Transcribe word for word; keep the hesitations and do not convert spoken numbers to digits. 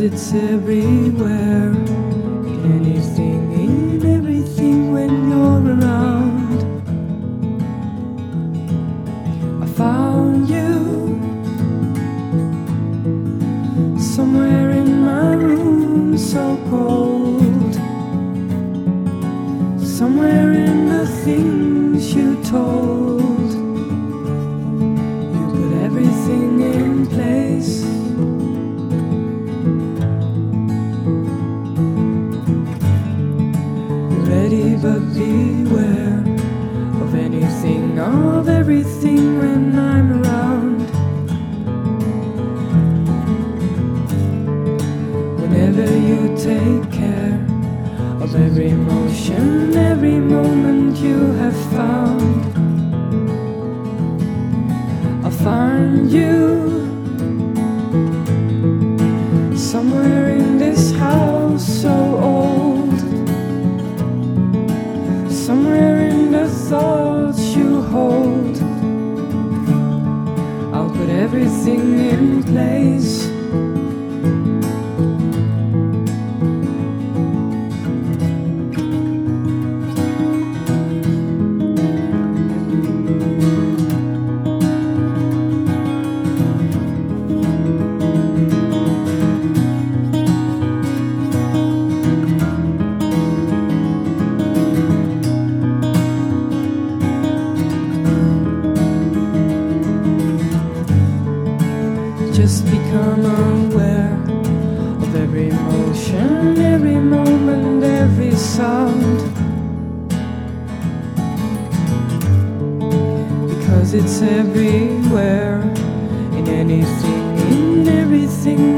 it's everywhere, in anything, in everything when you're around. I found you somewhere in my room, so cold, somewhere in the things you told. You put everything in place. Ready, but beware of anything, of everything when I'm around. Whenever you take care of every emotion, every moment you have found, I'll find you somewhere in this house so old, somewhere in the thoughts you hold. I'll put everything in place. Just become aware of every emotion, every moment, every sound, because it's everywhere, in anything, in everything